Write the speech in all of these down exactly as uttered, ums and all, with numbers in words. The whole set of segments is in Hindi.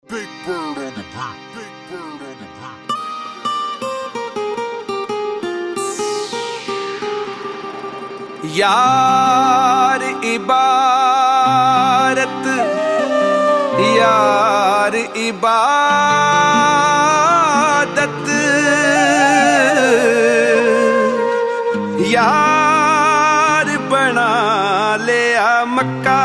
Big Bird on the beat. Big Bird on the beat. यार इबारत यार इबादत यार बना लिया मक्का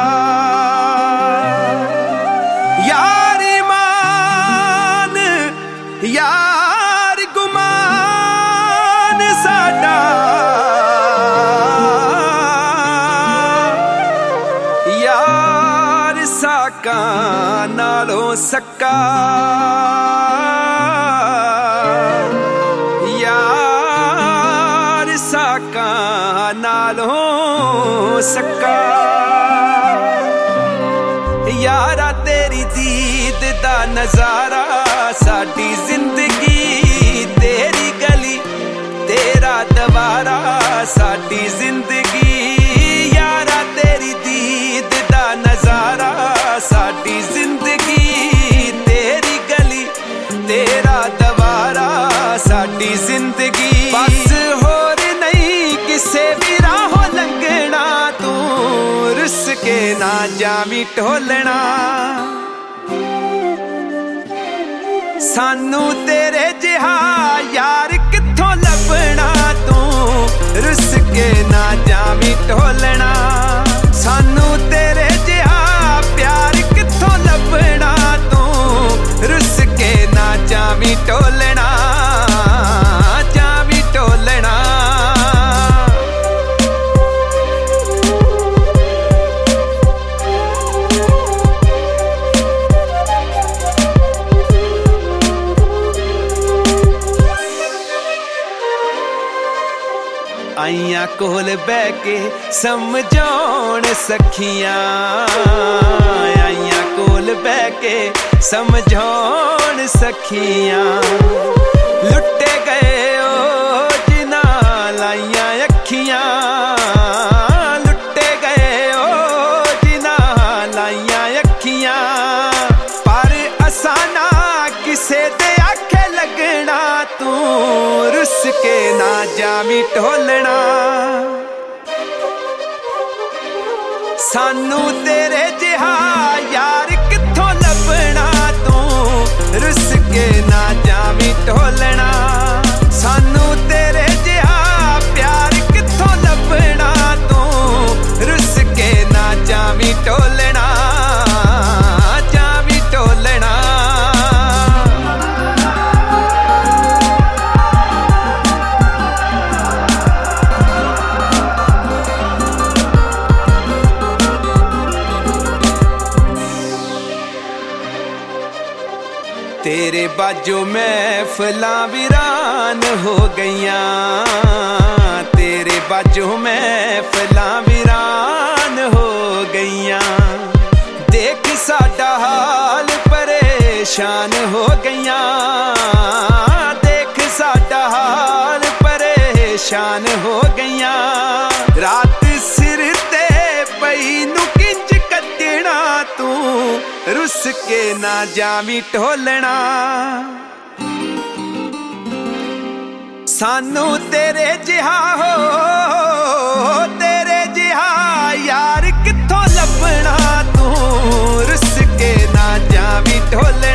यार ईमान यार गुमान साडा यार साका नालों सक्का यार साका नालों सक्का यारा तेरी दीद दा नजारा साडी जिंदगी तेरी गली तेरा दवारा साडी जिंदगी यारा तेरी दीद दा नजारा साडी जिंदगी तेरी गली तेरा दवारा साडी जिंदगी बस होर नहीं किसे भी राहों लंघना तू रुस के ना जावी ढोलना सानू तेरे जिहा यार कित्थों लभना तू रुस के ना जावी ढोलना सानू तेरे जिहा प्यार कित्थों लभना तू रुस के ना जावी ढोलना जावी ढोलना आइयां कोल बह के समझाउण सखियां आइयां कोल बह के समझाउण सखियां लुटे गए ओ जिना लाइयां अखियां लुटे गए ओ जिना लाइयां अखियां पर असाना किसे दे आखे लगना तू रुस के ना जावी ढोलना सानू तेरे जिहा यार कित्थों लभना तू रुस के ना जावी ढोलना सानू तेरे जिहा प्यार कित्थों लभना तू रुस के ना जावी ढोलना जावी ढोलना तेरे बाजो महफिलां वीरान हो गईयां तेरे बाजो महफिलां वीरान हो गईयां देख साडा हाल परेशान हो गईयां देख साडा हाल परेशान हो गईयां रात सिर ते पई नू किंज कटना तू रुस के ना जावी ढोलना सानू तेरे जिहा हो तेरे जिहा यार कित्थों लभना तू रुस के ना जावी ढोलना।